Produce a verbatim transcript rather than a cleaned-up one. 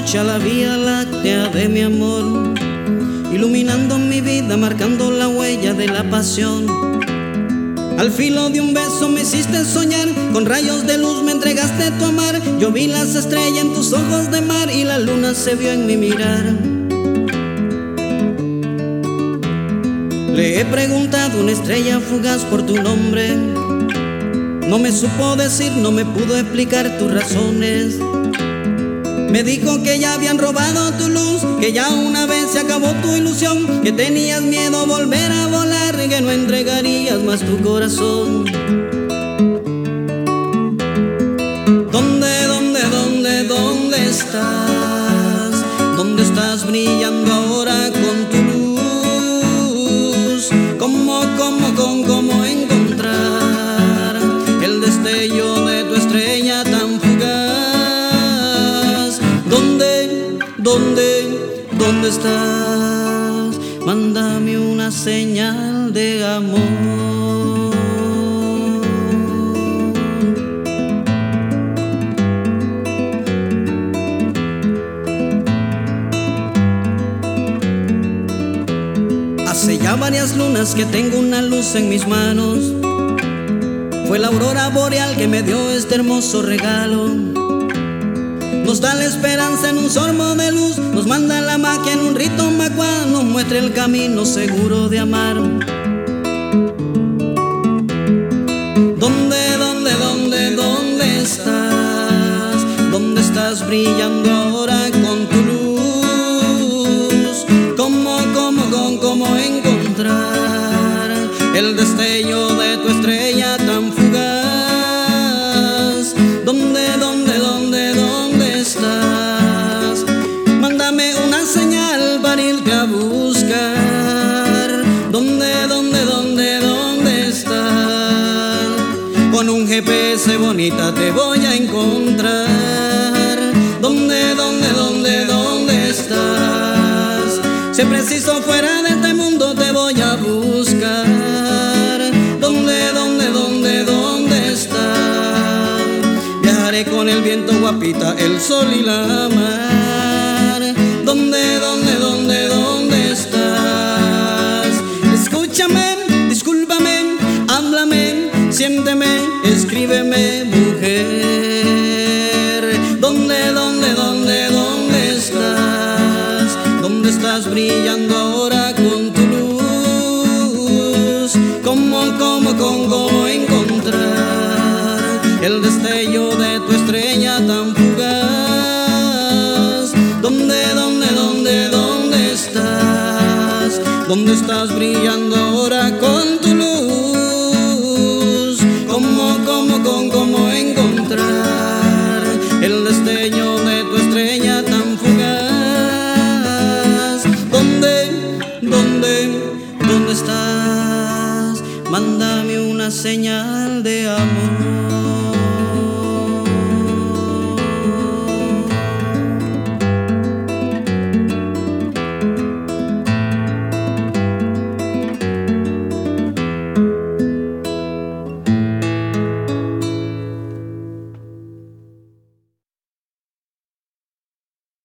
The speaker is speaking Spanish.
marcha la vía láctea de mi amor, iluminando mi vida, marcando la huella de la pasión. Al filo de un beso me hiciste soñar, con rayos de luz me entregaste tu amar. Yo vi las estrellas en tus ojos de mar y la luna se vio en mi mirar. Le he preguntado a una estrella fugaz por tu nombre, no me supo decir, no me pudo explicar tus razones. Me dijo que ya habían robado tu luz, que ya una vez se acabó tu ilusión, que tenías miedo volver a volar, que no entregarías más tu corazón. ¿Dónde, dónde, dónde, dónde estás? ¿Dónde estás brillando ahora con tu luz? ¿Cómo, cómo, cómo, cómo encontrar el destello de tu estrella tan fugaz? ¿Dónde, dónde, dónde estás? Mándame una señal de amor. Hace ya varias lunas que tengo una luz en mis manos. Fue la aurora boreal que me dio este hermoso regalo. Nos da la esperanza en un sorbo de luz, nos manda la magia en un rito macuá, nos muestra el camino seguro de amar. ¿Dónde, dónde, dónde, dónde estás? ¿Dónde estás brillando ahora con tu luz? ¿Cómo, cómo, cómo, cómo encontrar el destello de tu estrella tan fugaz? ¿Dónde, dónde, dónde, dónde estás? Mándame una señal para irte a buscar. ¿Dónde, dónde, dónde, dónde estás? Con un G P S bonita te voy a encontrar. ¿Dónde, dónde, dónde, dónde estás? Si es preciso fuera de este mundo te voy a buscar. ¿Dónde, dónde, dónde, dónde estás? Viajaré con el viento, guapita, el sol y la mar. ¿Dónde, dónde, dónde, dónde estás? Escúchame, discúlpame, háblame, siénteme, escríbeme, mujer. ¿Dónde, dónde, dónde, dónde estás? ¿Dónde estás brillando ahora con tu luz? ¿Cómo, cómo, cómo, cómo encontrar el destello de tu estrella tan fugaz? ¿Dónde, dónde, dónde, dónde estás? ¿Dónde estás brillando ahora con tu luz? ¿Cómo, cómo, cómo, cómo encontrar el destello de tu estrella tan fugaz? ¿Dónde, dónde, dónde estás? Mándame una señal de amor.